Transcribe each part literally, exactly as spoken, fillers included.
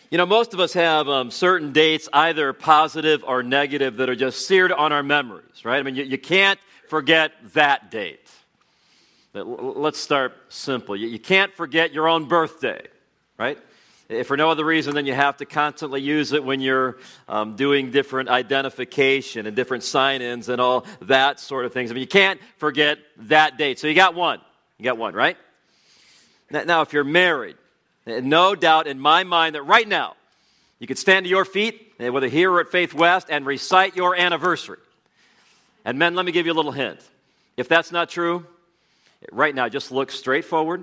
You know, most of us have um, certain dates, either positive or negative, that are just seared on our memories, right? I mean, you, you can't forget that date. Let's start simple. You, you can't forget your own birthday, right? If for no other reason, then you have to constantly use it when you're um, doing different identification and different sign-ins and all that sort of things. I mean, you can't forget that date. So you got one. You got one, right? Now, if you're married, no doubt in my mind that right now, you could stand to your feet, whether here or at Faith West, and recite your anniversary. And men, let me give you a little hint. If that's not true, right now, just look straight forward.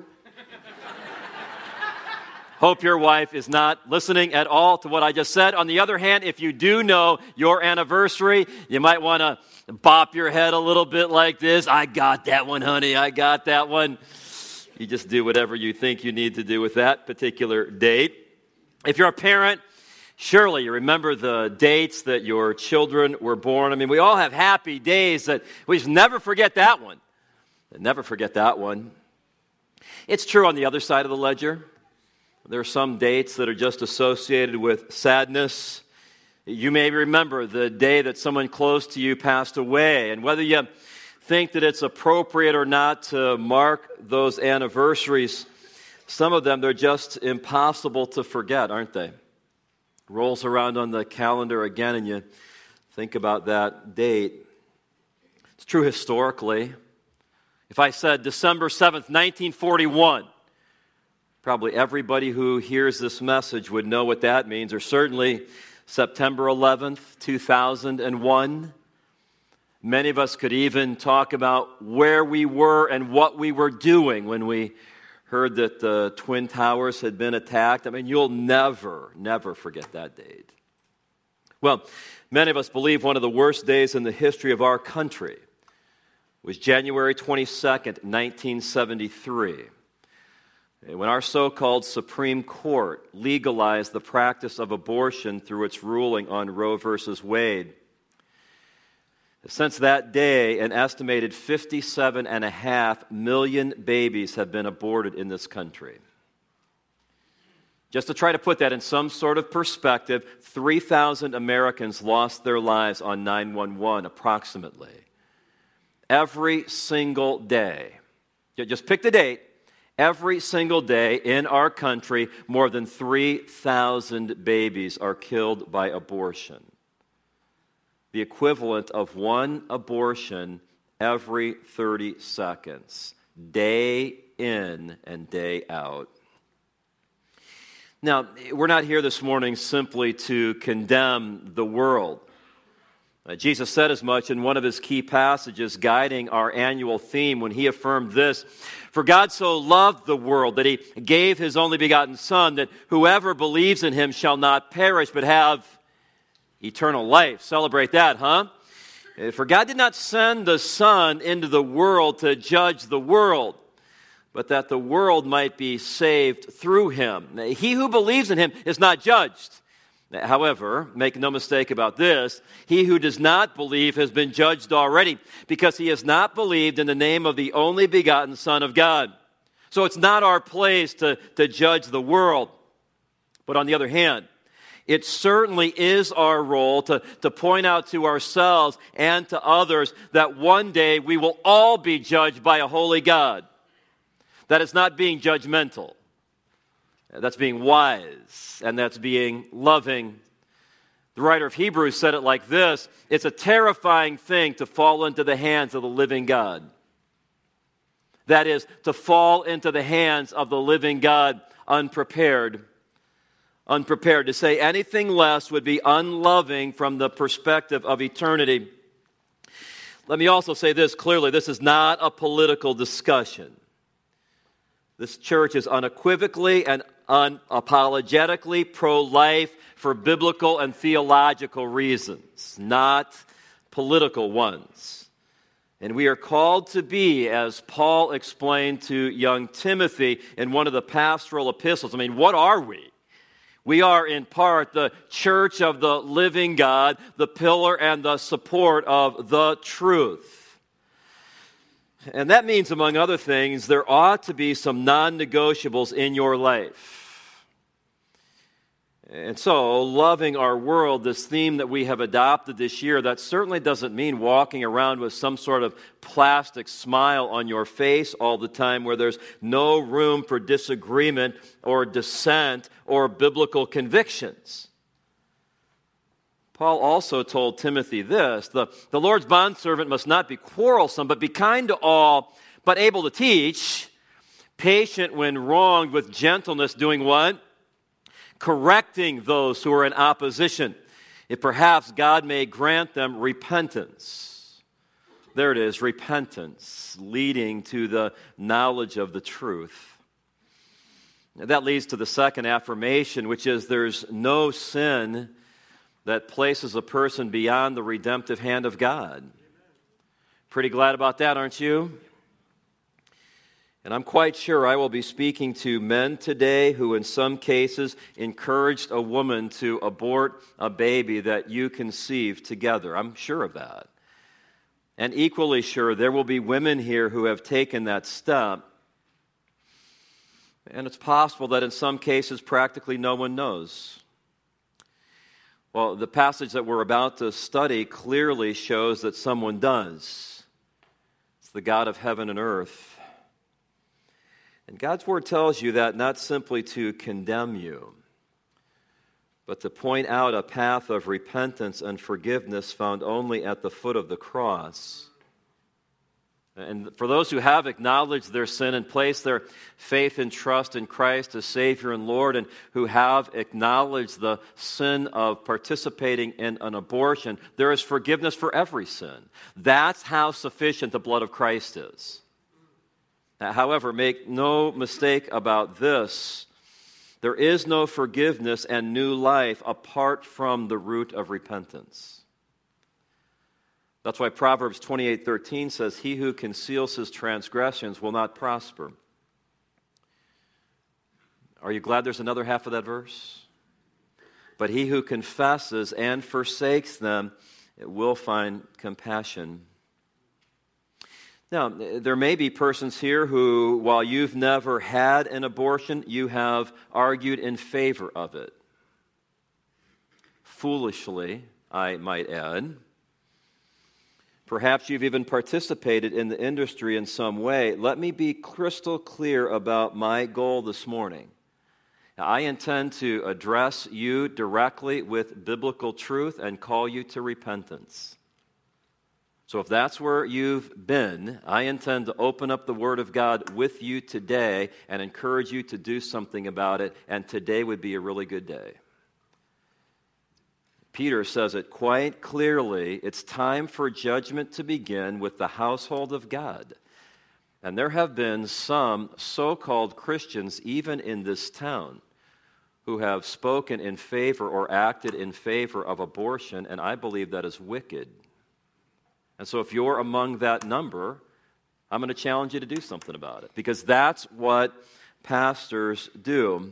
Hope your wife is not listening at all to what I just said. On the other hand, if you do know your anniversary, you might want to bop your head a little bit like this. I got that one, honey. I got that one. You just do whatever you think you need to do with that particular date. If you're a parent, surely you remember the dates that your children were born. I mean, we all have happy days that we just never forget that one. Never forget that one. It's true on the other side of the ledger. There are some dates that are just associated with sadness. You may remember the day that someone close to you passed away, and whether you think that it's appropriate or not to mark those anniversaries, some of them, they're just impossible to forget, aren't they? Rolls around on the calendar again, and you think about that date. It's true historically. If I said December seventh, nineteen forty-one, probably everybody who hears this message would know what that means, or certainly September eleventh, two thousand one. Many of us could even talk about where we were and what we were doing when we heard that the Twin Towers had been attacked. I mean, you'll never, never forget that date. Well, many of us believe one of the worst days in the history of our country was January twenty-second, nineteen seventy-three, when our so-called Supreme Court legalized the practice of abortion through its ruling on Roe versus Wade. Since that day, an estimated fifty-seven and a half million babies have been aborted in this country. Just to try to put that in some sort of perspective, three thousand Americans lost their lives on nine one one, approximately. Every single day, just pick the date, every single day in our country, more than three thousand babies are killed by abortion. The equivalent of one abortion every thirty seconds, day in and day out. Now, we're not here this morning simply to condemn the world. Uh, Jesus said as much in one of his key passages guiding our annual theme when he affirmed this: "For God so loved the world that he gave his only begotten Son, that whoever believes in him shall not perish but have eternal life." Celebrate that, huh? For God did not send the Son into the world to judge the world, but that the world might be saved through him. He who believes in him is not judged. However, make no mistake about this, he who does not believe has been judged already, because he has not believed in the name of the only begotten Son of God. So it's not our place to, to judge the world. But on the other hand, it certainly is our role to, to point out to ourselves and to others that one day we will all be judged by a holy God. That is not being judgmental. That's being wise, and that's being loving. The writer of Hebrews said it like this: it's a terrifying thing to fall into the hands of the living God. That is, to fall into the hands of the living God unprepared. Unprepared. To say anything less would be unloving from the perspective of eternity. Let me also say this clearly: this is not a political discussion. This church is unequivocally and unapologetically pro-life for biblical and theological reasons, not political ones. And we are called to be, as Paul explained to young Timothy in one of the pastoral epistles. I mean, what are we? We are in part the church of the living God, the pillar and the support of the truth. And that means, among other things, there ought to be some non-negotiables in your life. And so, loving our world, this theme that we have adopted this year, that certainly doesn't mean walking around with some sort of plastic smile on your face all the time where there's no room for disagreement or dissent or biblical convictions. Paul also told Timothy this, the, the Lord's bondservant must not be quarrelsome, but be kind to all, but able to teach, patient when wronged, with gentleness, doing what? Correcting those who are in opposition, if perhaps God may grant them repentance. There it is, repentance, leading to the knowledge of the truth. That leads to the second affirmation, which is there's no sin that places a person beyond the redemptive hand of God. Pretty glad about that, aren't you? And I'm quite sure I will be speaking to men today who in some cases encouraged a woman to abort a baby that you conceived together. I'm sure of that. And equally sure, there will be women here who have taken that step. And it's possible that in some cases practically no one knows. Well, the passage that we're about to study clearly shows that someone does. It's the God of heaven and earth. And God's word tells you that not simply to condemn you, but to point out a path of repentance and forgiveness found only at the foot of the cross. And for those who have acknowledged their sin and placed their faith and trust in Christ as Savior and Lord, and who have acknowledged the sin of participating in an abortion, there is forgiveness for every sin. That's how sufficient the blood of Christ is. However, make no mistake about this, there is no forgiveness and new life apart from the root of repentance. That's why Proverbs twenty-eight thirteen says, "He who conceals his transgressions will not prosper." Are you glad there's another half of that verse? But he who confesses and forsakes them will find compassion. Now, there may be persons here who, while you've never had an abortion, you have argued in favor of it. Foolishly, I might add. Perhaps you've even participated in the industry in some way. Let me be crystal clear about my goal this morning. I intend to address you directly with biblical truth and call you to repentance. So if that's where you've been, I intend to open up the Word of God with you today and encourage you to do something about it, and today would be a really good day. Peter says it quite clearly. It's time for judgment to begin with the household of God. And there have been some so-called Christians, even in this town, who have spoken in favor or acted in favor of abortion, and I believe that is wicked. And so if you're among that number, I'm going to challenge you to do something about it, because that's what pastors do.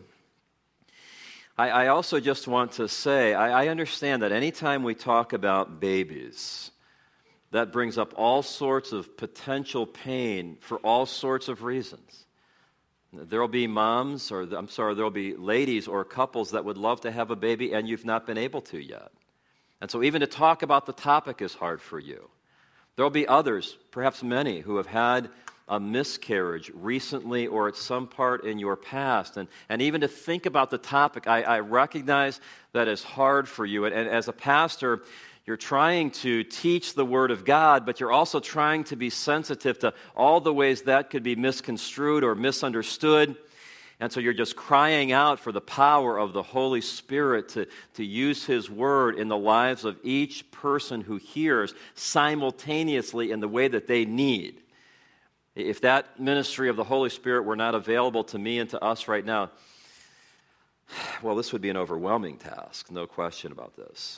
I, I also just want to say, I, I understand that anytime we talk about babies, that brings up all sorts of potential pain for all sorts of reasons. There will be moms, or I'm sorry, there will be ladies or couples that would love to have a baby and you've not been able to yet. And so even to talk about the topic is hard for you. There will be others, perhaps many, who have had a miscarriage recently or at some part in your past. And, and even to think about the topic, I, I recognize that is hard for you. And, and as a pastor, you're trying to teach the Word of God, but you're also trying to be sensitive to all the ways that could be misconstrued or misunderstood. And so you're just crying out for the power of the Holy Spirit to, to use His Word in the lives of each person who hears simultaneously in the way that they need. If that ministry of the Holy Spirit were not available to me and to us right now, well, this would be an overwhelming task, no question about this.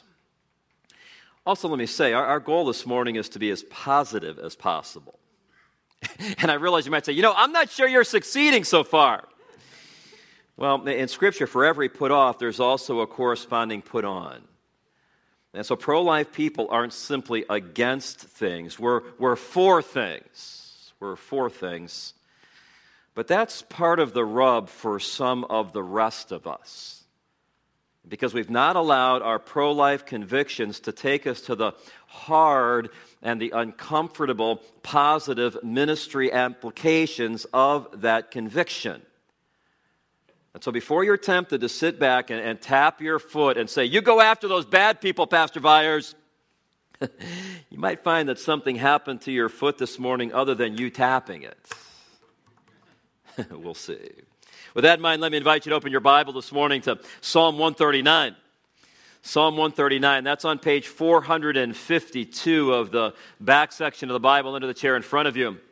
Also, let me say, our, our goal this morning is to be as positive as possible. And I realize you might say, you know, I'm not sure you're succeeding so far. Well, in Scripture, for every put off, there's also a corresponding put on. And so pro-life people aren't simply against things. We're, we're for things. We're for things. But that's part of the rub for some of the rest of us. because we've not allowed our pro-life convictions to take us to the hard and the uncomfortable positive ministry applications of that conviction. And so before you're tempted to sit back and, and tap your foot and say, you go after those bad people, Pastor Byers, you might find that something happened to your foot this morning other than you tapping it. We'll see. With that in mind, let me invite you to open your Bible this morning to Psalm one thirty-nine. Psalm one thirty-nine, that's on page four hundred fifty-two of the back section of the Bible under the chair in front of you.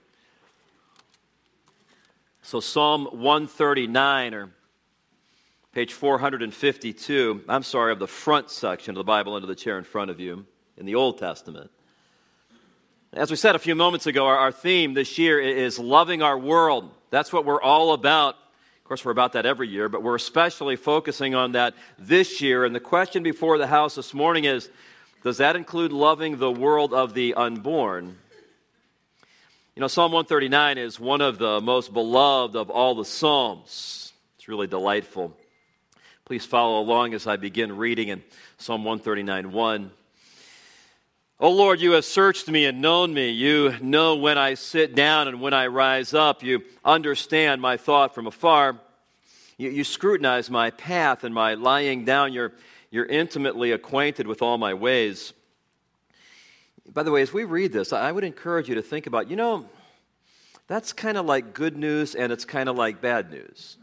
So Psalm one thirty-nine, or page four hundred fifty-two, I'm sorry, of the front section of the Bible under the chair in front of you in the Old Testament. As we said a few moments ago, our, our theme this year is loving our world. That's what we're all about. Of course, we're about that every year, but we're especially focusing on that this year. And the question before the house this morning is, does that include loving the world of the unborn? You know, Psalm one thirty-nine is one of the most beloved of all the Psalms. It's really delightful. Please follow along as I begin reading in Psalm one thirty-nine, one. O Lord, you have searched me and known me. You know when I sit down and when I rise up. You understand my thought from afar. You, you scrutinize my path and my lying down. You're, you're intimately acquainted with all my ways. By the way, as we read this, I would encourage you to think about, you know, that's kind of like good news and it's kind of like bad news.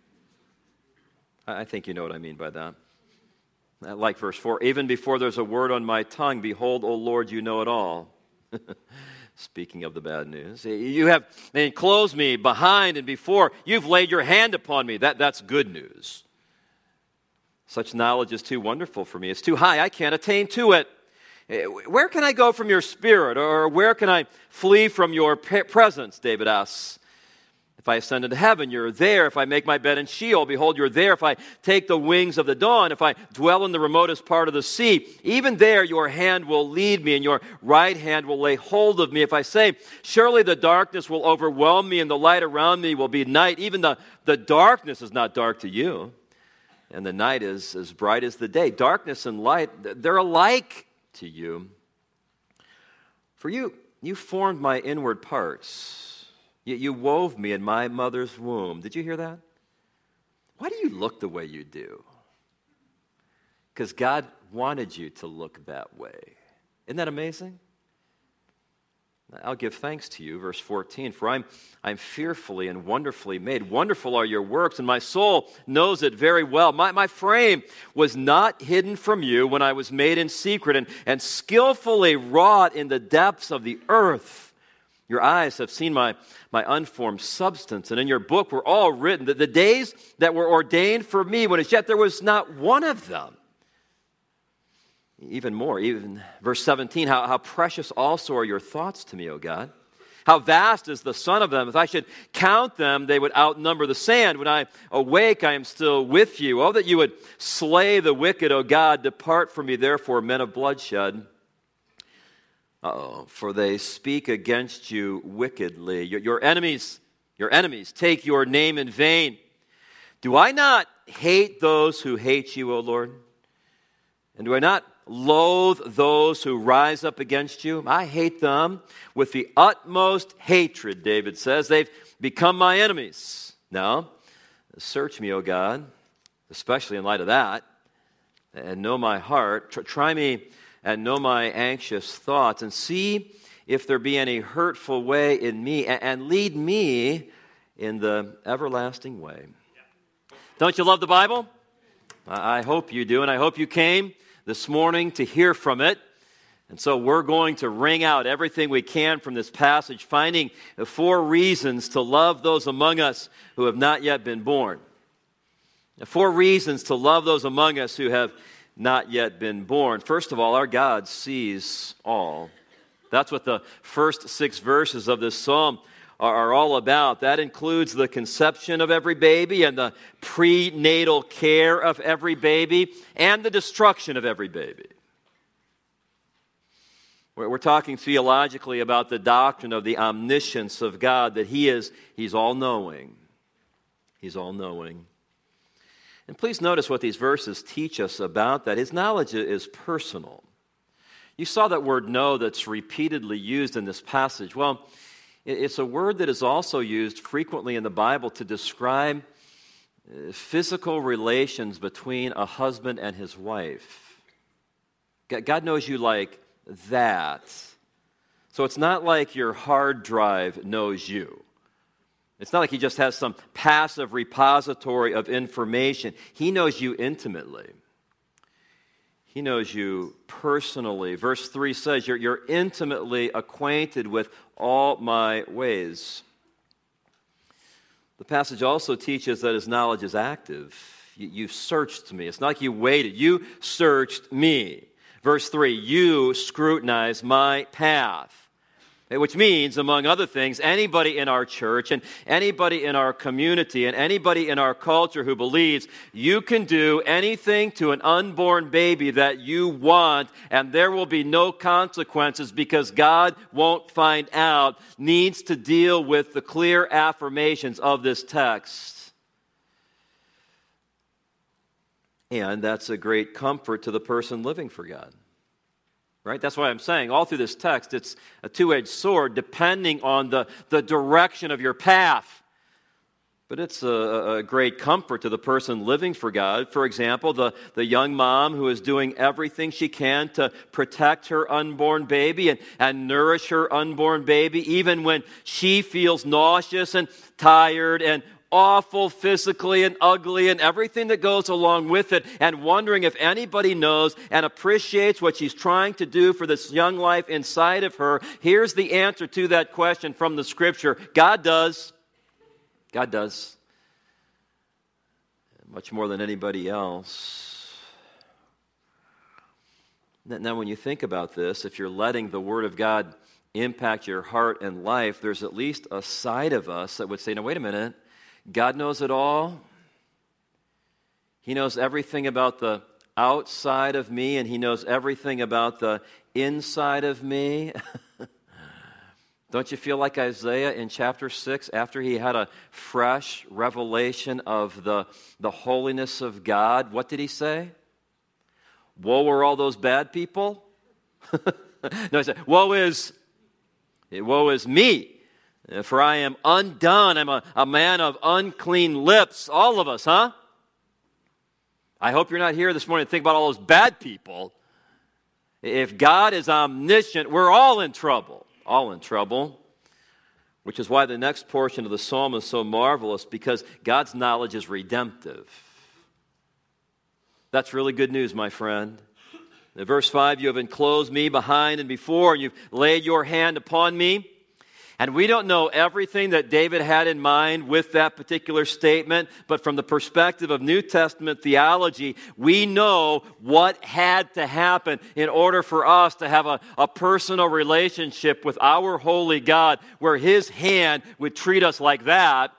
I think you know what I mean by that. Like verse four, even before there's a word on my tongue, behold, O Lord, you know it all. Speaking of the bad news. You have enclosed me behind and before. You've laid your hand upon me. That, that's good news. Such knowledge is too wonderful for me. It's too high. I can't attain to it. Where can I go from your spirit? Or where can I flee from your presence? David asks. If I ascend into heaven, you're there. If I make my bed in Sheol, behold, you're there. If I take the wings of the dawn, if I dwell in the remotest part of the sea, even there your hand will lead me and your right hand will lay hold of me. If I say, surely the darkness will overwhelm me and the light around me will be night, even the, the darkness is not dark to you, and the night is as bright as the day. Darkness and light, they're alike to you. For you, you formed my inward parts. You wove me in my mother's womb. Did you hear that? Why do you look the way you do? Because God wanted you to look that way. Isn't that amazing? I'll give thanks to you, verse fourteen, for I'm, I'm fearfully and wonderfully made. Wonderful are your works, and my soul knows it very well. My, my frame was not hidden from you when I was made in secret and, and skillfully wrought in the depths of the earth. Your eyes have seen my, my unformed substance, and in your book were all written, that the days that were ordained for me, when as yet there was not one of them. Even more, even verse seventeen, how, how precious also are your thoughts to me, O God. How vast is the sum of them. If I should count them, they would outnumber the sand. When I awake, I am still with you. Oh, that you would slay the wicked, O God. Depart from me, therefore, men of bloodshed. Uh-oh, for they speak against you wickedly. Your, your enemies, your enemies take your name in vain. Do I not hate those who hate you, O Lord? And do I not loathe those who rise up against you? I hate them with the utmost hatred, David says. They've become my enemies. Now, search me, O God, especially in light of that, and know my heart. Try me and know my anxious thoughts, and see if there be any hurtful way in me, and lead me in the everlasting way. Don't you love the Bible? I hope you do, and I hope you came this morning to hear from it. And so we're going to wring out everything we can from this passage, finding the four reasons to love those among us who have not yet been born. The four reasons to love those among us who have not yet been born. First of all, our God sees all. That's what the first six verses of this psalm are, are all about. That includes the conception of every baby and the prenatal care of every baby and the destruction of every baby. We're, we're talking theologically about the doctrine of the omniscience of God, that He is, He's all-knowing. He's all-knowing. And please notice what these verses teach us about that. His knowledge is personal. You saw that word know that's repeatedly used in this passage. Well, it's a word that is also used frequently in the Bible to describe physical relations between a husband and his wife. God knows you like that. So it's not like your hard drive knows you. It's not like he just has some passive repository of information. He knows you intimately. He knows you personally. Verse three says, you're, you're intimately acquainted with all my ways. The passage also teaches that his knowledge is active. You, you've searched me. It's not like you waited. You searched me. Verse three, you scrutinize my path. Which means, among other things, anybody in our church and anybody in our community and anybody in our culture who believes you can do anything to an unborn baby that you want and there will be no consequences because God won't find out, needs to deal with the clear affirmations of this text. And that's a great comfort to the person living for God. Right? That's why I'm saying all through this text, it's a two-edged sword depending on the, the direction of your path. But it's a, a great comfort to the person living for God. For example, the, the young mom who is doing everything she can to protect her unborn baby and, and nourish her unborn baby, even when she feels nauseous and tired and awful physically and ugly and everything that goes along with it, and wondering if anybody knows and appreciates what she's trying to do for this young life inside of her. Here's the answer to that question from the Scripture. God does. God does. Much more than anybody else. Now, when you think about this, if you're letting the Word of God impact your heart and life, there's at least a side of us that would say, now, wait a minute. God knows it all. He knows everything about the outside of me, and He knows everything about the inside of me. Don't you feel like Isaiah in chapter six, after he had a fresh revelation of the, the holiness of God, what did he say? Woe are all those bad people? No, he said, woe is, woe is me. For I am undone. I'm a, a man of unclean lips. All of us, huh? I hope you're not here this morning to think about all those bad people. If God is omniscient, we're all in trouble. All in trouble. Which is why the next portion of the psalm is so marvelous, because God's knowledge is redemptive. That's really good news, my friend. In verse five, you have enclosed me behind and before, and you've laid your hand upon me. And we don't know everything that David had in mind with that particular statement, but from the perspective of New Testament theology, we know what had to happen in order for us to have a, a personal relationship with our holy God, where His hand would treat us like that.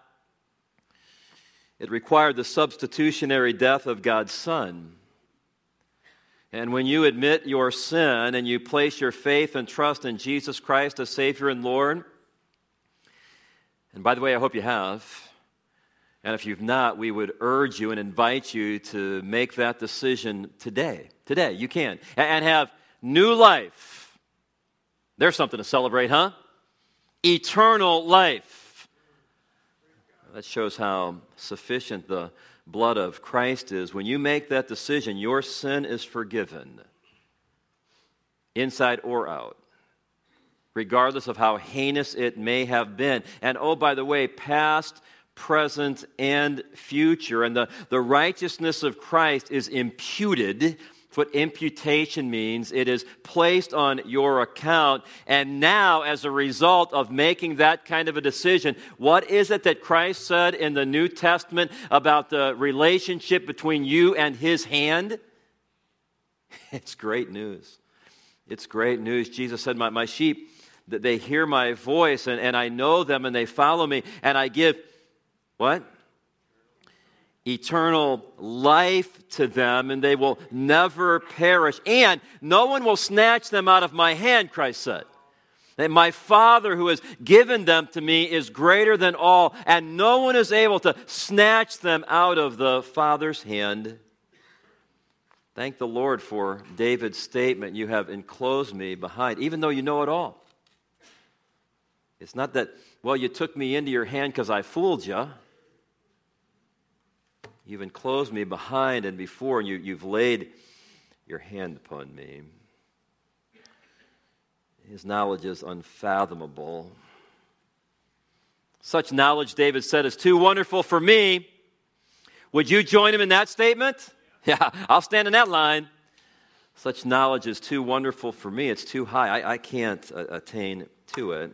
It required the substitutionary death of God's Son. And when you admit your sin and you place your faith and trust in Jesus Christ as Savior and Lord, and by the way, I hope you have. And if you've not, we would urge you and invite you to make that decision today. Today, you can. And have new life. There's something to celebrate, huh? Eternal life. That shows how sufficient the blood of Christ is. When you make that decision, your sin is forgiven. Inside or out. Regardless of how heinous it may have been. And oh, by the way, past, present, and future. And the, the righteousness of Christ is imputed. That's what imputation means. It is placed on your account. And now, as a result of making that kind of a decision, what is it that Christ said in the New Testament about the relationship between you and His hand? It's great news. It's great news. Jesus said, my, my sheep, that they hear my voice, and, and I know them, and they follow me, and I give, what? Eternal life to them, and they will never perish. And no one will snatch them out of my hand, Christ said. And my Father who has given them to me is greater than all, and no one is able to snatch them out of the Father's hand. Thank the Lord for David's statement, you have enclosed me behind, even though you know it all. It's not that, well, you took me into your hand because I fooled you. You've enclosed me behind and before, and you, you've laid your hand upon me. His knowledge is unfathomable. Such knowledge, David said, is too wonderful for me. Would you join him in that statement? Yeah, I'll stand in that line. Such knowledge is too wonderful for me. It's too high. I, I can't uh, attain to it.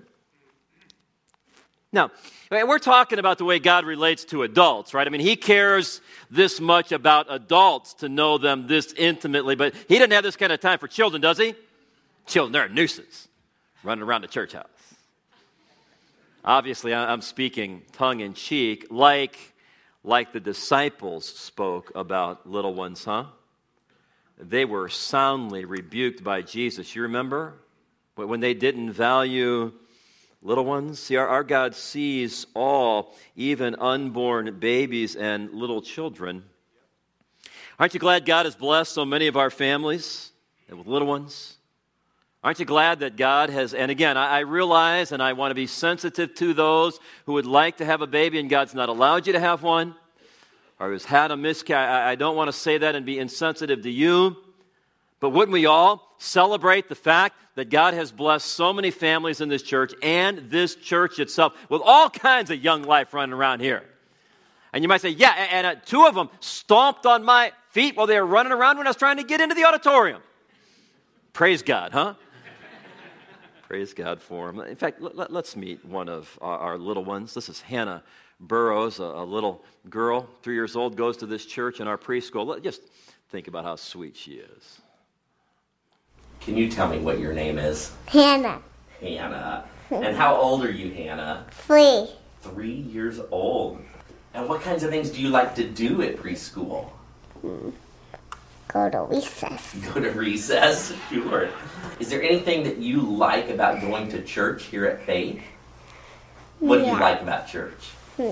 Now, we're talking about the way God relates to adults, right? I mean, he cares this much about adults to know them this intimately, but he doesn't have this kind of time for children, does he? Children, they're a nuisance running around the church house. Obviously, I'm speaking tongue-in-cheek, like, like the disciples spoke about little ones, huh? They were soundly rebuked by Jesus. You remember? When they didn't value little ones. See, our, our God sees all, even unborn babies and little children. Aren't you glad God has blessed so many of our families with little ones? Aren't you glad that God has, and again, I, I realize and I want to be sensitive to those who would like to have a baby and God's not allowed you to have one, or who's had a miscarriage. I, I don't want to say that and be insensitive to you, but wouldn't we all celebrate the fact that God has blessed so many families in this church and this church itself with all kinds of young life running around here? And you might say, yeah, and uh, two of them stomped on my feet while they were running around when I was trying to get into the auditorium. Praise God, huh? Praise God for them. In fact, let, let's meet one of our, our little ones. This is Hannah Burrows, a, a little girl, three years old, goes to this church in our preschool. Let, just think about how sweet she is. Can you tell me what your name is? Hannah. Hannah. And how old are you, Hannah? Three. Three years old. And what kinds of things do you like to do at preschool? Mm. Go to recess. Go to recess? Sure. Is there anything that you like about going to church here at Faith? What yeah. do you like about church? Hmm.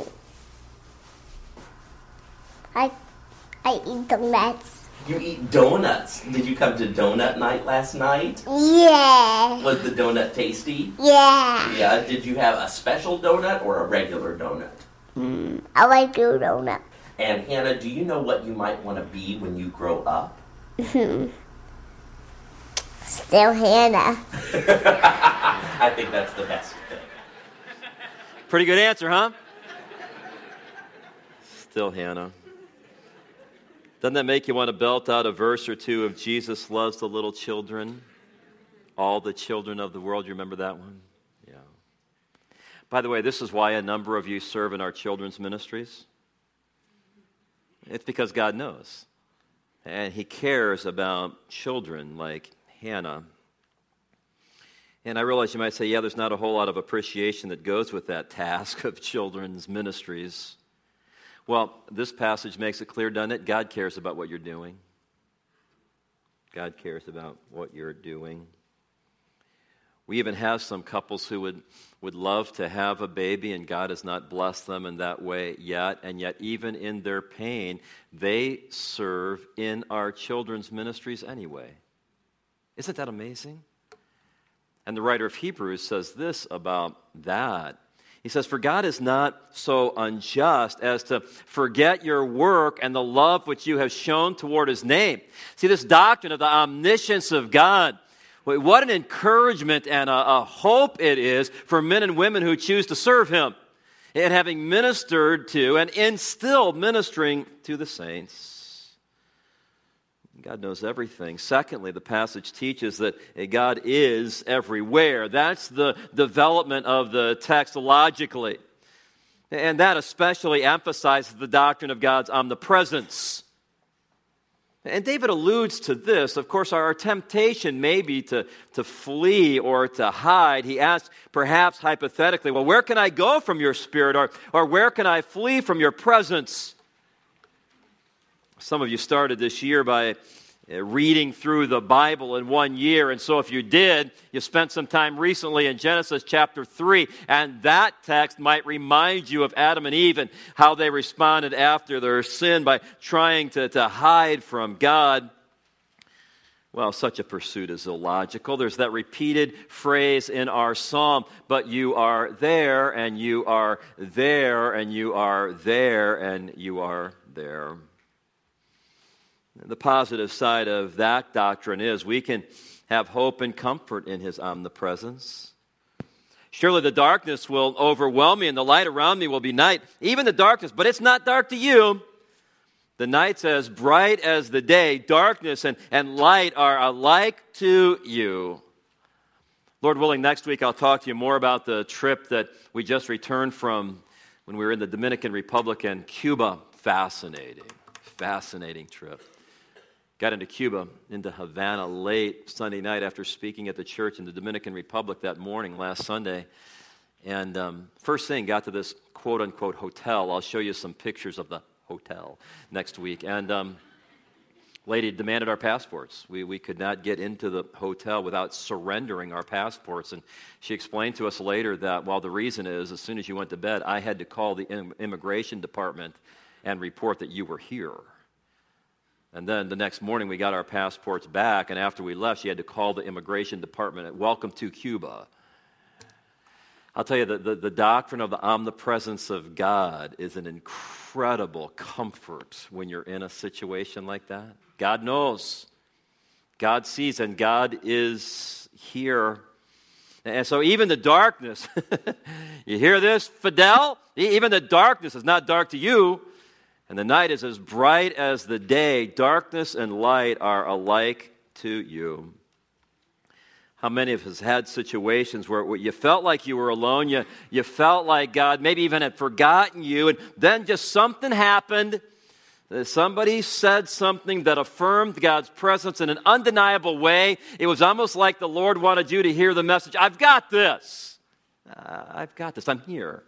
I, I eat donuts. You eat donuts. Did you come to donut night last night? Yeah. Was the donut tasty? Yeah. Yeah. Did you have a special donut or a regular donut? Mm, I like your donut. And Hannah, do you know what you might want to be when you grow up? Still Hannah. I think that's the best thing. Pretty good answer, huh? Still Hannah. Doesn't that make you want to belt out a verse or two of Jesus loves the little children, all the children of the world? You remember that one? Yeah. By the way, this is why a number of you serve in our children's ministries. It's because God knows. And he cares about children like Hannah. And I realize you might say, yeah, there's not a whole lot of appreciation that goes with that task of children's ministries. Well, this passage makes it clear, doesn't it? God cares about what you're doing. God cares about what you're doing. We even have some couples who would, would love to have a baby, and God has not blessed them in that way yet. And yet, even in their pain, they serve in our children's ministries anyway. Isn't that amazing? And the writer of Hebrews says this about that. He says, for God is not so unjust as to forget your work and the love which you have shown toward his name. See, this doctrine of the omniscience of God, what an encouragement and a, a hope it is for men and women who choose to serve him. And having ministered to and in still ministering to the saints. God knows everything. Secondly, the passage teaches that God is everywhere. That's the development of the text logically. And that especially emphasizes the doctrine of God's omnipresence. And David alludes to this. Of course, our temptation may be to, to flee or to hide. He asks, perhaps hypothetically, well, where can I go from your spirit? Or, or where can I flee from your presence? Some of you started this year by reading through the Bible in one year. And so if you did, you spent some time recently in Genesis chapter three, and that text might remind you of Adam and Eve and how they responded after their sin by trying to, to hide from God. Well, such a pursuit is illogical. There's that repeated phrase in our psalm, but you are there, and you are there, and you are there, and you are there. The positive side of that doctrine is we can have hope and comfort in His omnipresence. Surely the darkness will overwhelm me, and the light around me will be night, even the darkness, but it's not dark to you. The night's as bright as the day. Darkness and, and light are alike to you. Lord willing, next week I'll talk to you more about the trip that we just returned from when we were in the Dominican Republic and Cuba. Fascinating, fascinating trip. Got into Cuba, into Havana late Sunday night after speaking at the church in the Dominican Republic that morning, last Sunday. And um, first thing, got to this quote-unquote hotel. I'll show you some pictures of the hotel next week. And um, lady demanded our passports. We, we could not get into the hotel without surrendering our passports. And she explained to us later that, well, the reason is, as soon as you went to bed, I had to call the im- immigration department and report that you were here. And then the next morning we got our passports back, and after we left, she had to call the immigration department at Welcome to Cuba. I'll tell you, the, the, the doctrine of the omnipresence of God is an incredible comfort when you're in a situation like that. God knows. God sees, and God is here. And so even the darkness, you hear this, Fidel? Even the darkness is not dark to you. And the night is as bright as the day. Darkness and light are alike to you. How many of us had situations where you felt like you were alone, you, you felt like God maybe even had forgotten you, and then just something happened. Somebody said something that affirmed God's presence in an undeniable way. It was almost like the Lord wanted you to hear the message, I've got this. Uh, I've got this. I'm here.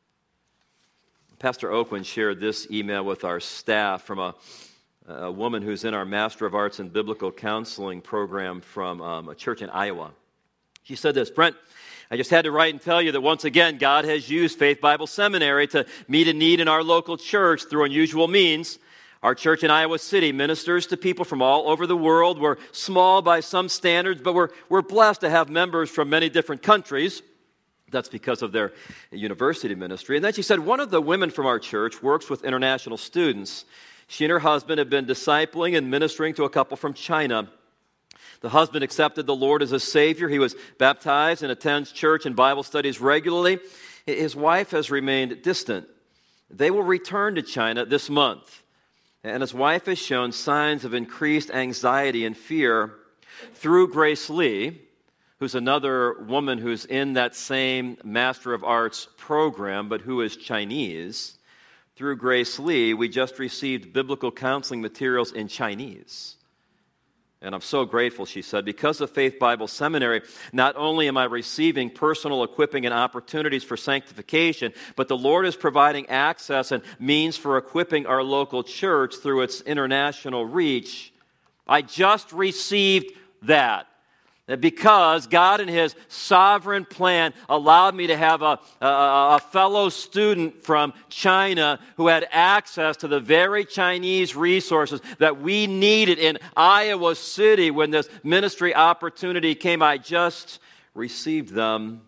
Pastor Oakland shared this email with our staff from a, a woman who's in our Master of Arts in Biblical Counseling program from um, a church in Iowa. She said this, Brent, I just had to write and tell you that once again, God has used Faith Bible Seminary to meet a need in our local church through unusual means. Our church in Iowa City ministers to people from all over the world. We're small by some standards, but we're, we're blessed to have members from many different countries. That's because of their university ministry. And then she said, one of the women from our church works with international students. She and her husband have been discipling and ministering to a couple from China. The husband accepted the Lord as a Savior. He was baptized and attends church and Bible studies regularly. His wife has remained distant. They will return to China this month. And his wife has shown signs of increased anxiety and fear. Through Grace Lee, who's another woman who's in that same Master of Arts program, but who is Chinese. Through Grace Lee, we just received biblical counseling materials in Chinese. And I'm so grateful, she said, because of Faith Bible Seminary, not only am I receiving personal equipping and opportunities for sanctification, but the Lord is providing access and means for equipping our local church through its international reach. I just received that. Because God in His sovereign plan allowed me to have a, a, a fellow student from China who had access to the very Chinese resources that we needed in Iowa City when this ministry opportunity came. I just received them.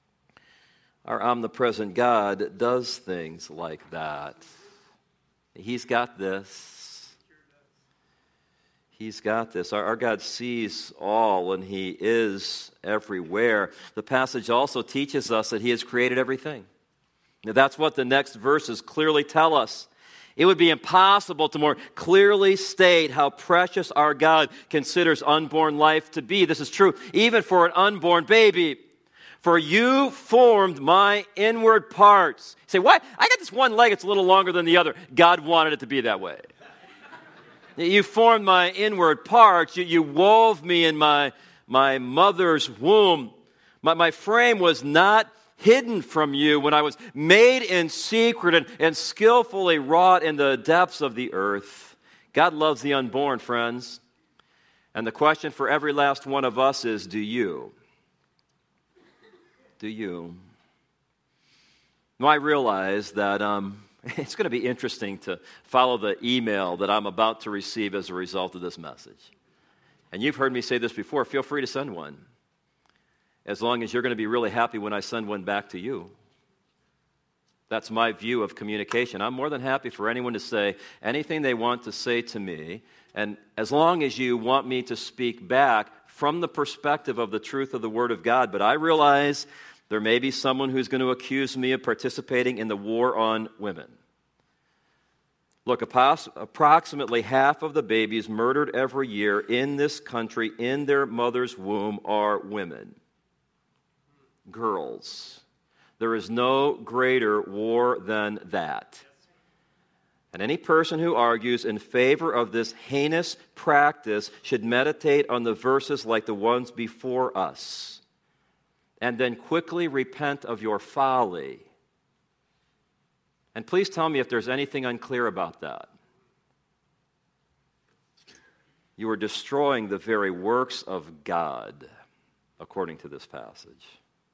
Our omnipresent God does things like that. He's got this. He's got this. Our, our God sees all, and He is everywhere. The passage also teaches us that He has created everything. Now, that's what the next verses clearly tell us. It would be impossible to more clearly state how precious our God considers unborn life to be. This is true even for an unborn baby. For you formed my inward parts. You say, what? I got this one leg, it's a little longer than the other. God wanted it to be that way. You formed my inward parts. You, you wove me in my, my mother's womb. My, my frame was not hidden from you when I was made in secret and, and skillfully wrought in the depths of the earth. God loves the unborn, friends. And the question for every last one of us is, do you? Do you? Now, I realize that um, it's going to be interesting to follow the email that I'm about to receive as a result of this message. And you've heard me say this before, feel free to send one, as long as you're going to be really happy when I send one back to you. That's my view of communication. I'm more than happy for anyone to say anything they want to say to me, and as long as you want me to speak back from the perspective of the truth of the Word of God. But I realize there may be someone who's going to accuse me of participating in the war on women. Look, approximately half of the babies murdered every year in this country in their mother's womb are women, girls. There is no greater war than that. And any person who argues in favor of this heinous practice should meditate on the verses like the ones before us, and then quickly repent of your folly. And please tell me if there's anything unclear about that. You are destroying the very works of God, according to this passage.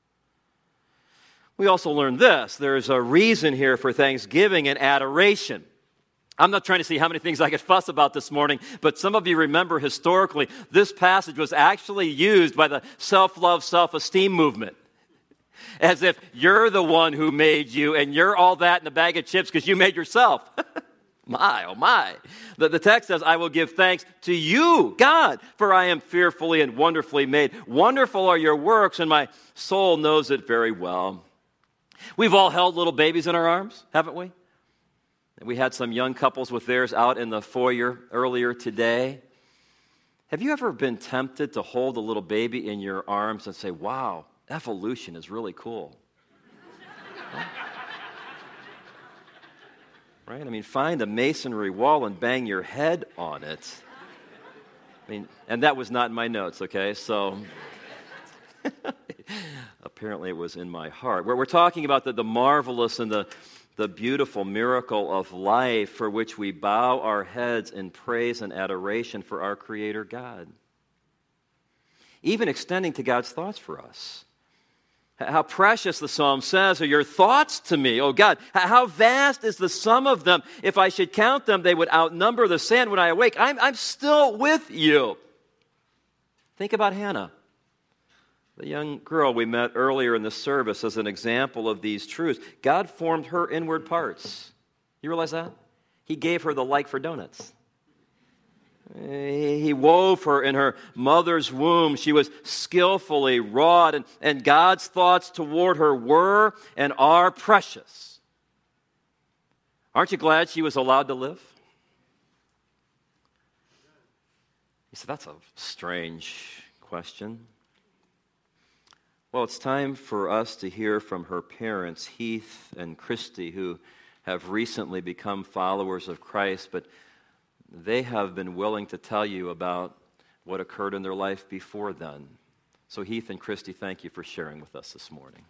We also learned this. There's a reason here for thanksgiving and adoration. I'm not trying to see how many things I could fuss about this morning, but some of you remember historically, this passage was actually used by the self-love, self-esteem movement. As if you're the one who made you and you're all that in a bag of chips because you made yourself. My, oh my. The, the text says, I will give thanks to you, God, for I am fearfully and wonderfully made. Wonderful are your works, and my soul knows it very well. We've all held little babies in our arms, haven't we? We had some young couples with theirs out in the foyer earlier today. Have you ever been tempted to hold a little baby in your arms and say, wow, evolution is really cool? Huh? Right? I mean, find a masonry wall and bang your head on it. I mean, and that was not in my notes, okay? So apparently it was in my heart. We're, we're talking about the, the marvelous and the, the beautiful miracle of life for which we bow our heads in praise and adoration for our Creator God. Even extending to God's thoughts for us. How precious, the psalm says, are your thoughts to me, oh God. How vast is the sum of them. If I should count them, they would outnumber the sand when I awake. I'm, I'm still with you. Think about Hannah, the young girl we met earlier in the service, as an example of these truths. God formed her inward parts. You realize that? He gave her the like for donuts. He wove her in her mother's womb. She was skillfully wrought, and, and God's thoughts toward her were and are precious. Aren't you glad she was allowed to live? You said, that's a strange question. Well, it's time for us to hear from her parents, Heath and Christy, who have recently become followers of Christ, but they have been willing to tell you about what occurred in their life before then. So Heath and Christy, thank you for sharing with us this morning.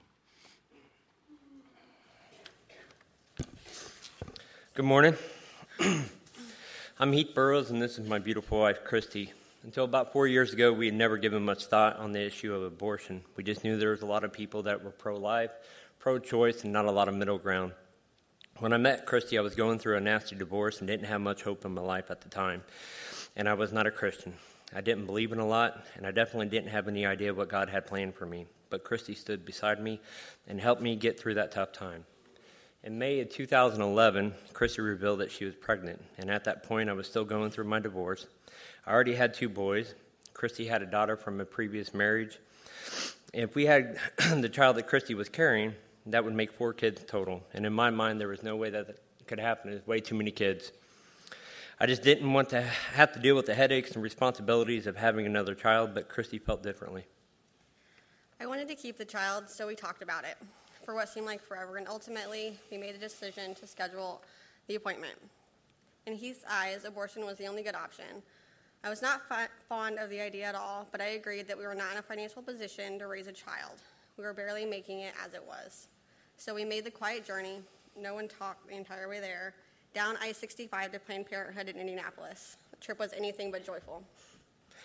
Good morning. I'm Heath Burrows, and this is my beautiful wife, Christy. Until about four years ago, we had never given much thought on the issue of abortion. We just knew there was a lot of people that were pro-life, pro-choice, and not a lot of middle ground. When I met Christy, I was going through a nasty divorce and didn't have much hope in my life at the time. And I was not a Christian. I didn't believe in a lot, and I definitely didn't have any idea what God had planned for me. But Christy stood beside me and helped me get through that tough time. In May of two thousand eleven, Christy revealed that she was pregnant, and at that point I was still going through my divorce. I already had two boys. Christy had a daughter from a previous marriage. And if we had the child that Christy was carrying, that would make four kids total. And in my mind, there was no way that that could happen. There's way too many kids. I just didn't want to have to deal with the headaches and responsibilities of having another child, but Christy felt differently. I wanted to keep the child, so we talked about it for what seemed like forever, and ultimately we made a decision to schedule the appointment. In Heath's eyes, abortion was the only good option. I was not fi- fond of the idea at all, but I agreed that we were not in a financial position to raise a child. We were barely making it as it was. So we made the quiet journey, no one talked the entire way there, down I sixty-five to Planned Parenthood in Indianapolis. The trip was anything but joyful.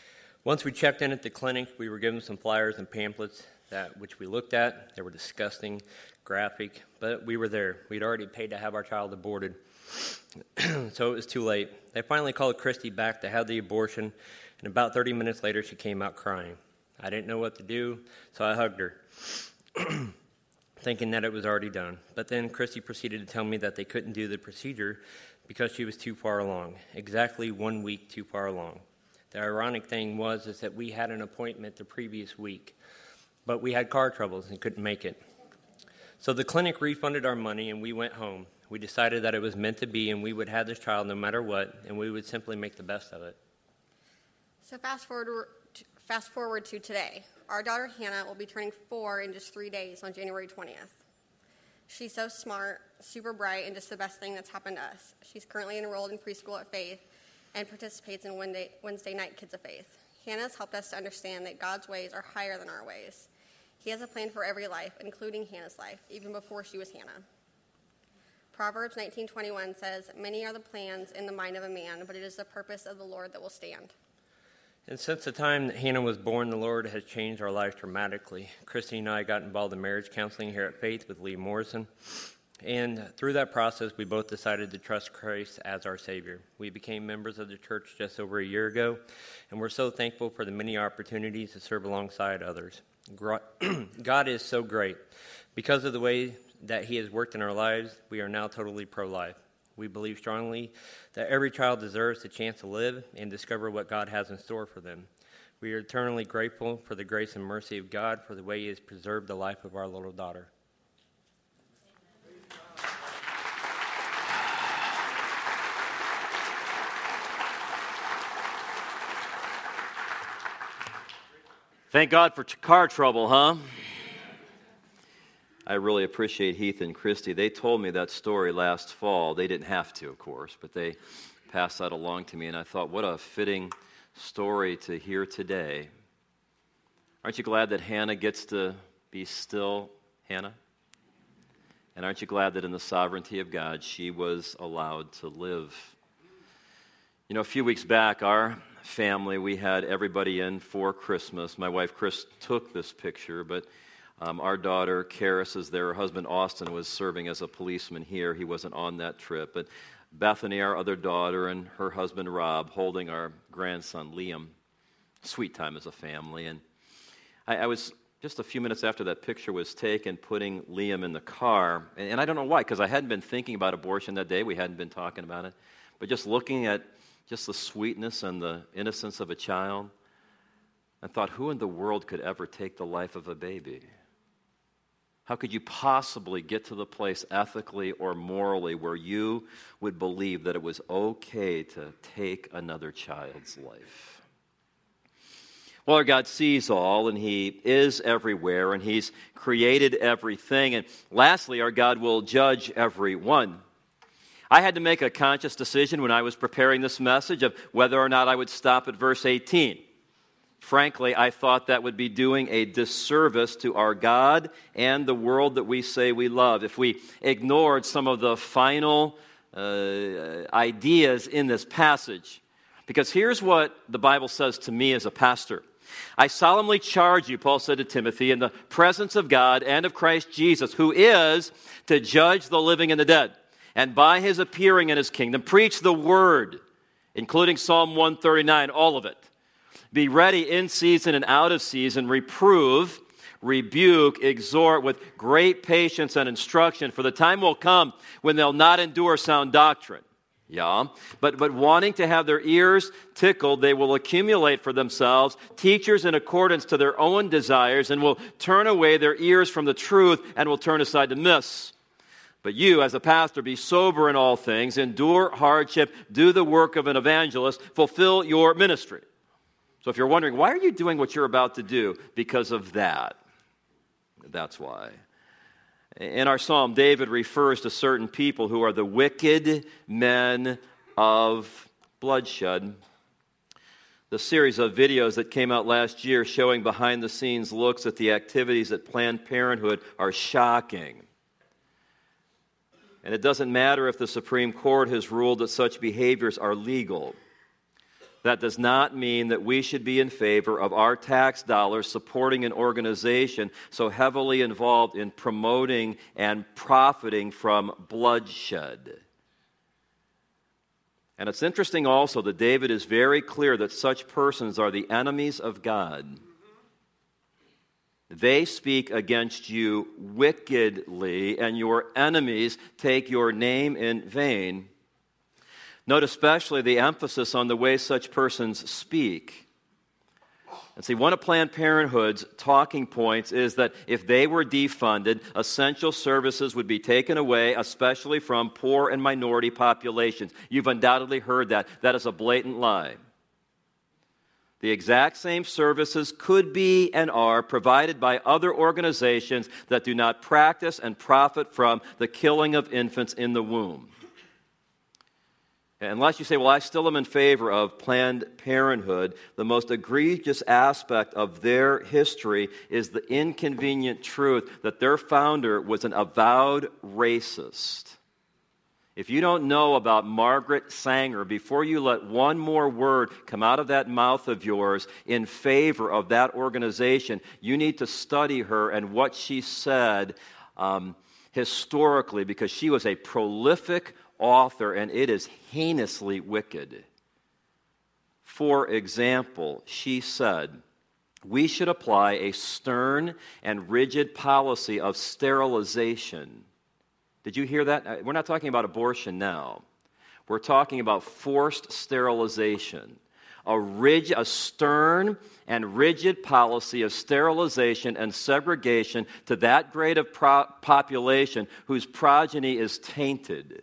Once we checked in at the clinic, we were given some flyers and pamphlets that which we looked at. They were disgusting, graphic, but we were there. We'd already paid to have our child aborted, so it was too late. They finally called Christy back to have the abortion, and about thirty minutes later, she came out crying. I didn't know what to do, so I hugged her, thinking that it was already done. But then Christy proceeded to tell me that they couldn't do the procedure because she was too far along, exactly one week too far along. The ironic thing was is that we had an appointment the previous week, but we had car troubles and couldn't make it. So the clinic refunded our money, and we went home. We decided that it was meant to be, and we would have this child no matter what, and we would simply make the best of it. So fast forward, to, fast forward to today. Our daughter Hannah will be turning four in just three days on January twentieth. She's so smart, super bright, and just the best thing that's happened to us. She's currently enrolled in preschool at Faith and participates in Wednesday, Wednesday night Kids of Faith. Hannah's helped us to understand that God's ways are higher than our ways. He has a plan for every life, including Hannah's life, even before she was Hannah. Proverbs nineteen twenty-one says, "Many are the plans in the mind of a man, but it is the purpose of the Lord that will stand." And since the time that Hannah was born, the Lord has changed our lives dramatically. Christy and I got involved in marriage counseling here at Faith with Lee Morrison. And through that process, we both decided to trust Christ as our Savior. We became members of the church just over a year ago, and we're so thankful for the many opportunities to serve alongside others. God is so great. Because of the way that He has worked in our lives, we are now totally pro-life. We believe strongly that every child deserves the chance to live and discover what God has in store for them. We are eternally grateful for the grace and mercy of God for the way He has preserved the life of our little daughter. Thank God for car trouble, huh? I really appreciate Heath and Christy. They told me that story last fall. They didn't have to, of course, but they passed that along to me, and I thought, what a fitting story to hear today. Aren't you glad that Hannah gets to be still Hannah? And aren't you glad that in the sovereignty of God, she was allowed to live? You know, a few weeks back, our family, we had everybody in for Christmas. My wife, Chris, took this picture, but um, our daughter, Karis, is there. Her husband, Austin, was serving as a policeman here. He wasn't on that trip. But Bethany, our other daughter, and her husband, Rob, holding our grandson, Liam. Sweet time as a family. And I, I was, just a few minutes after that picture was taken, putting Liam in the car. And, and I don't know why, because I hadn't been thinking about abortion that day. We hadn't been talking about it. But just looking at just the sweetness and the innocence of a child, I thought, who in the world could ever take the life of a baby? How could you possibly get to the place ethically or morally where you would believe that it was okay to take another child's life? Well, our God sees all, and He is everywhere, and He's created everything. And lastly, our God will judge everyone. I had to make a conscious decision when I was preparing this message of whether or not I would stop at verse eighteen. Frankly, I thought that would be doing a disservice to our God and the world that we say we love if we ignored some of the final uh, ideas in this passage. Because here's what the Bible says to me as a pastor. I solemnly charge you, Paul said to Timothy, in the presence of God and of Christ Jesus, who is to judge the living and the dead, and by His appearing in His kingdom, preach the word, including Psalm one thirty-nine, all of it. Be ready in season and out of season, reprove, rebuke, exhort with great patience and instruction, for the time will come when they'll not endure sound doctrine. Yeah, but, but wanting to have their ears tickled, they will accumulate for themselves teachers in accordance to their own desires, and will turn away their ears from the truth and will turn aside to myths. But you, as a pastor, be sober in all things, endure hardship, do the work of an evangelist, fulfill your ministry. So if you're wondering, why are you doing what you're about to do? Because of that. That's why. In our psalm, David refers to certain people who are the wicked men of bloodshed. The series of videos that came out last year showing behind-the-scenes looks at the activities at Planned Parenthood are shocking. And it doesn't matter if the Supreme Court has ruled that such behaviors are legal. That does not mean that we should be in favor of our tax dollars supporting an organization so heavily involved in promoting and profiting from bloodshed. And it's interesting also that David is very clear that such persons are the enemies of God. They speak against you wickedly, and your enemies take your name in vain. Note especially the emphasis on the way such persons speak. And see, one of Planned Parenthood's talking points is that if they were defunded, essential services would be taken away, especially from poor and minority populations. You've undoubtedly heard that. That is a blatant lie. The exact same services could be and are provided by other organizations that do not practice and profit from the killing of infants in the womb. Unless you say, well, I still am in favor of Planned Parenthood, the most egregious aspect of their history is the inconvenient truth that their founder was an avowed racist. If you don't know about Margaret Sanger, before you let one more word come out of that mouth of yours in favor of that organization, you need to study her and what she said um, historically, because she was a prolific author, and it is heinously wicked. For example, she said, we should apply a stern and rigid policy of sterilization. Did you hear that? We're not talking about abortion now. We're talking about forced sterilization. A, rig- a stern and rigid policy of sterilization and segregation to that grade of pro- population whose progeny is tainted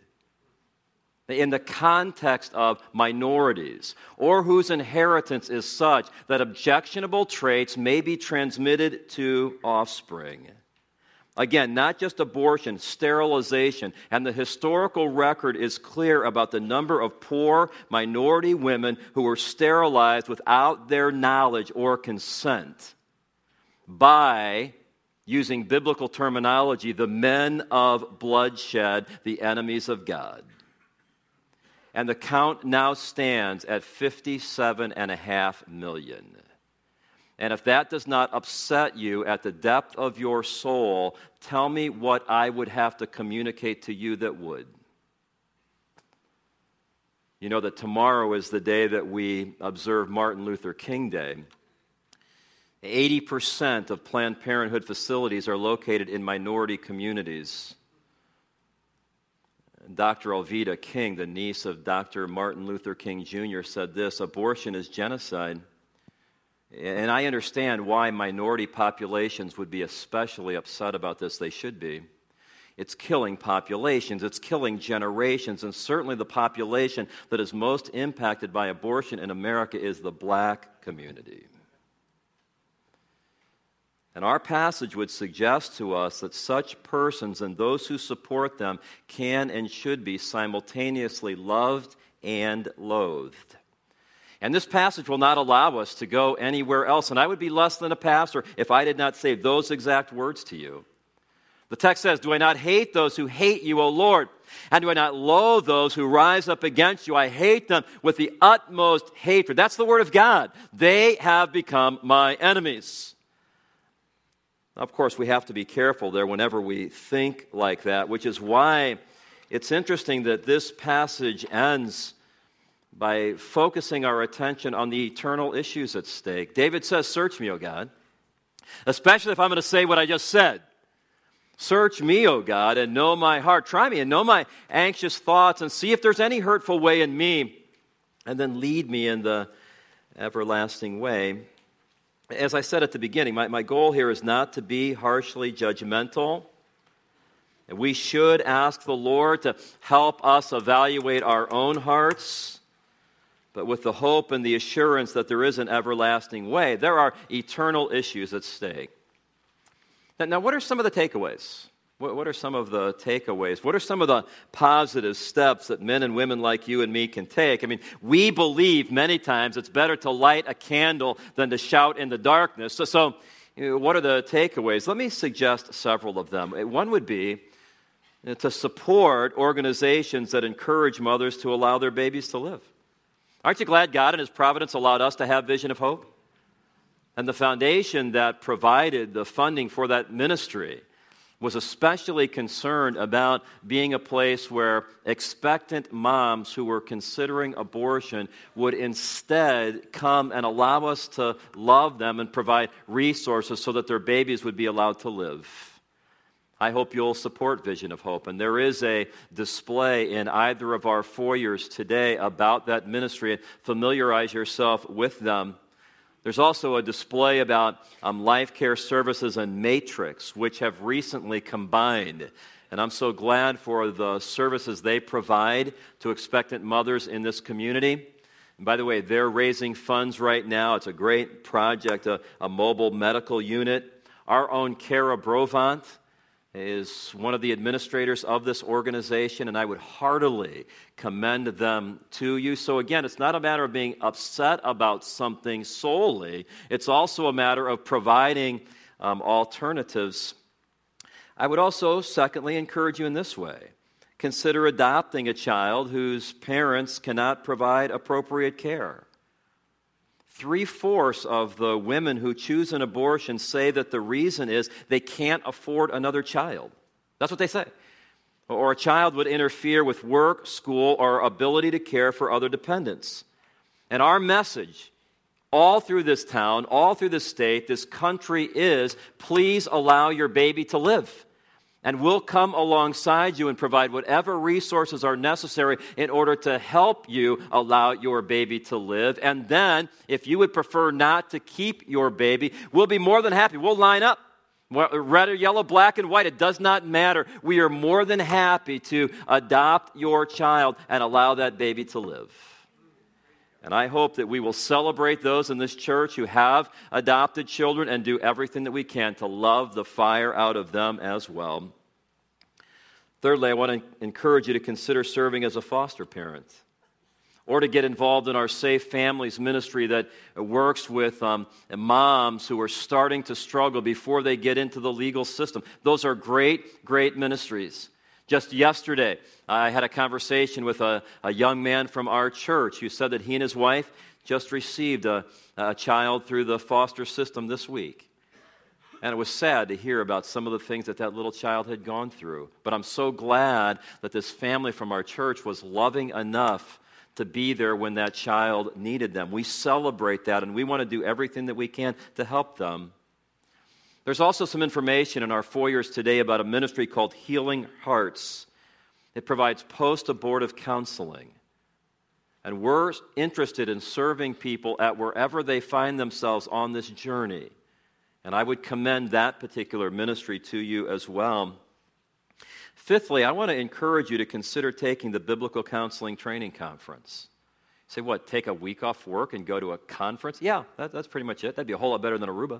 in the context of minorities, or whose inheritance is such that objectionable traits may be transmitted to offspring. Again, not just abortion, sterilization. And the historical record is clear about the number of poor minority women who were sterilized without their knowledge or consent by, using biblical terminology, the men of bloodshed, the enemies of God. And the count now stands at fifty-seven and a half million. And if that does not upset you at the depth of your soul, tell me what I would have to communicate to you that would. You know that tomorrow is the day that we observe Martin Luther King Day. eighty percent of Planned Parenthood facilities are located in minority communities. Doctor Alveda King, the niece of Doctor Martin Luther King Junior, said this: abortion is genocide. And I understand why minority populations would be especially upset about this. They should be. It's killing populations. It's killing generations. And certainly the population that is most impacted by abortion in America is the black community. And our passage would suggest to us that such persons and those who support them can and should be simultaneously loved and loathed. And this passage will not allow us to go anywhere else. And I would be less than a pastor if I did not say those exact words to you. The text says, do I not hate those who hate you, O Lord? And do I not loathe those who rise up against you? I hate them with the utmost hatred. That's the word of God. They have become my enemies. Of course, we have to be careful there whenever we think like that, which is why it's interesting that this passage ends by focusing our attention on the eternal issues at stake. David says, search me, O God, especially if I'm going to say what I just said. Search me, O God, and know my heart. Try me and know my anxious thoughts and see if there's any hurtful way in me, and then lead me in the everlasting way. As I said at the beginning, my, my goal here is not to be harshly judgmental. We should ask the Lord to help us evaluate our own hearts, but with the hope and the assurance that there is an everlasting way. There are eternal issues at stake. Now, now what are some of the takeaways? What, what are some of the takeaways? What are some of the positive steps that men and women like you and me can take? I mean, we believe many times it's better to light a candle than to shout in the darkness. So, so you know, what are the takeaways? Let me suggest several of them. One would be to support organizations that encourage mothers to allow their babies to live. Aren't you glad God in His providence allowed us to have Vision of Hope? And the foundation that provided the funding for that ministry was especially concerned about being a place where expectant moms who were considering abortion would instead come and allow us to love them and provide resources so that their babies would be allowed to live. I hope you'll support Vision of Hope. And there is a display in either of our foyers today about that ministry. Familiarize yourself with them. There's also a display about um, Life Care Services and Matrix, which have recently combined. And I'm so glad for the services they provide to expectant mothers in this community. And by the way, they're raising funds right now. It's a great project, a, a mobile medical unit. Our own Cara Brovant is one of the administrators of this organization, and I would heartily commend them to you. So again, it's not a matter of being upset about something solely. It's also a matter of providing um, alternatives. I would also, secondly, encourage you in this way. Consider adopting a child whose parents cannot provide appropriate care. Three-fourths of the women who choose an abortion say that the reason is they can't afford another child. That's what they say. Or a child would interfere with work, school, or ability to care for other dependents. And our message all through this town, all through this state, this country is, please allow your baby to live. And we'll come alongside you and provide whatever resources are necessary in order to help you allow your baby to live. And then, if you would prefer not to keep your baby, we'll be more than happy. We'll line up. Red or yellow, black and white, it does not matter. We are more than happy to adopt your child and allow that baby to live. And I hope that we will celebrate those in this church who have adopted children and do everything that we can to love the fire out of them as well. Thirdly, I want to encourage you to consider serving as a foster parent or to get involved in our Safe Families ministry that works with um, moms who are starting to struggle before they get into the legal system. Those are great, great ministries. Just yesterday, I had a conversation with a, a young man from our church who said that he and his wife just received a, a child through the foster system this week. And it was sad to hear about some of the things that that little child had gone through. But I'm so glad that this family from our church was loving enough to be there when that child needed them. We celebrate that, and we want to do everything that we can to help them. There's also some information in our foyers today about a ministry called Healing Hearts. It provides post-abortive counseling. And we're interested in serving people at wherever they find themselves on this journey. And I would commend that particular ministry to you as well. Fifthly, I want to encourage you to consider taking the Biblical Counseling Training Conference. You say, what, take a week off work and go to a conference? Yeah, that, that's pretty much it. That'd be a whole lot better than Aruba.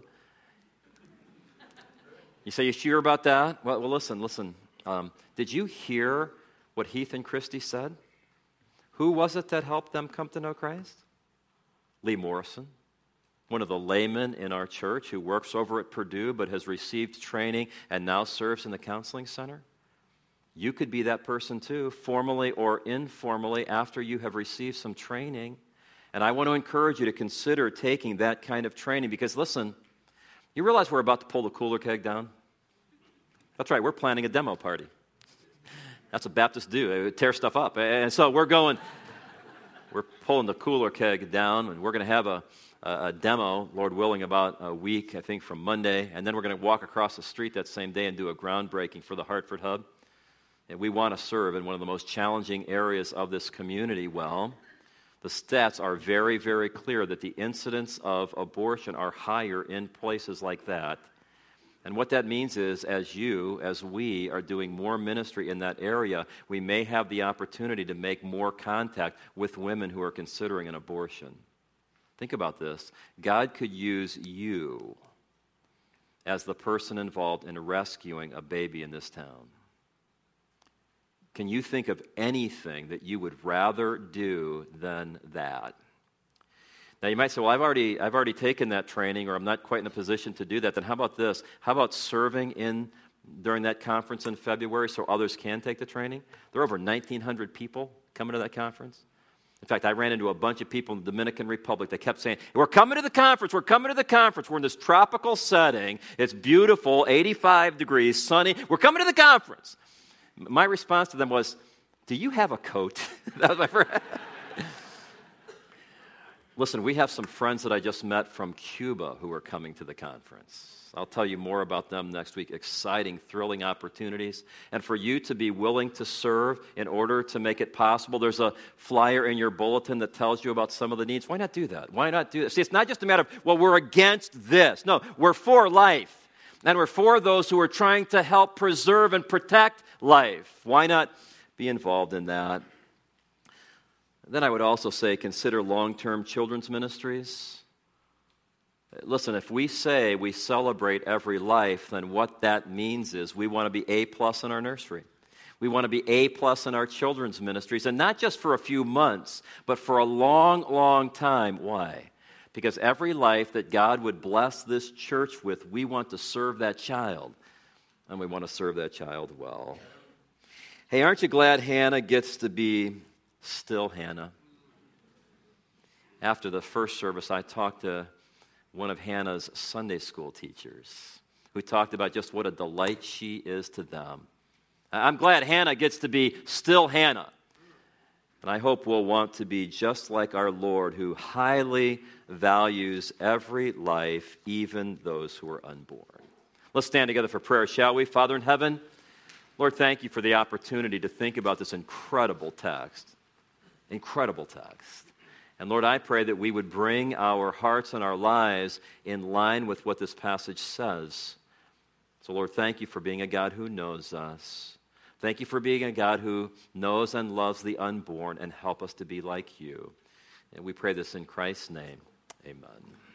You say, you sure about that? Well, well listen, listen. Um, did you hear what Heath and Christy said? Who was it that helped them come to know Christ? Lee Morrison, one of the laymen in our church who works over at Purdue but has received training and now serves in the counseling center. You could be that person too, formally or informally, after you have received some training. And I want to encourage you to consider taking that kind of training because, listen, you realize we're about to pull the cooler keg down? That's right, we're planning a demo party. That's what Baptists do. They tear stuff up. And so we're going, we're pulling the cooler keg down, and we're going to have a, a, a demo, Lord willing, about a week, I think, from Monday. And then we're going to walk across the street that same day and do a groundbreaking for the Hartford Hub. And we want to serve in one of the most challenging areas of this community. Well, the stats are very, very clear that the incidence of abortion are higher in places like that. And what that means is, as you, as we, are doing more ministry in that area, we may have the opportunity to make more contact with women who are considering an abortion. Think about this. God could use you as the person involved in rescuing a baby in this town. Can you think of anything that you would rather do than that? Now you might say, well, I've already, I've already taken that training, or I'm not quite in a position to do that. Then how about this? How about serving in during that conference in February so others can take the training? There are over nineteen hundred people coming to that conference. In fact, I ran into a bunch of people in the Dominican Republic that kept saying, we're coming to the conference, we're coming to the conference. We're in this tropical setting. It's beautiful, eighty-five degrees, sunny. We're coming to the conference. My response to them was, do you have a coat? That was my first. Listen, we have some friends that I just met from Cuba who are coming to the conference. I'll tell you more about them next week. Exciting, thrilling opportunities. And for you to be willing to serve in order to make it possible, there's a flyer in your bulletin that tells you about some of the needs. Why not do that? Why not do that? See, it's not just a matter of, well, we're against this. No, we're for life. And we're for those who are trying to help preserve and protect life. Why not be involved in that? Then I would also say consider long-term children's ministries. Listen, if we say we celebrate every life, then what that means is we want to be A-plus in our nursery. We want to be A-plus in our children's ministries, and not just for a few months, but for a long, long time. Why? Because every life that God would bless this church with, we want to serve that child, and we want to serve that child well. Hey, aren't you glad Hannah gets to be still Hannah? After the first service, I talked to one of Hannah's Sunday school teachers who talked about just what a delight she is to them. I'm glad Hannah gets to be still Hannah. And I hope we'll want to be just like our Lord, who highly values every life, even those who are unborn. Let's stand together for prayer, shall we? Father in heaven, Lord, thank you for the opportunity to think about this incredible text. Incredible text. And Lord, I pray that we would bring our hearts and our lives in line with what this passage says. So Lord, thank you for being a God who knows us. Thank you for being a God who knows and loves the unborn, and help us to be like you. And we pray this in Christ's name. Amen.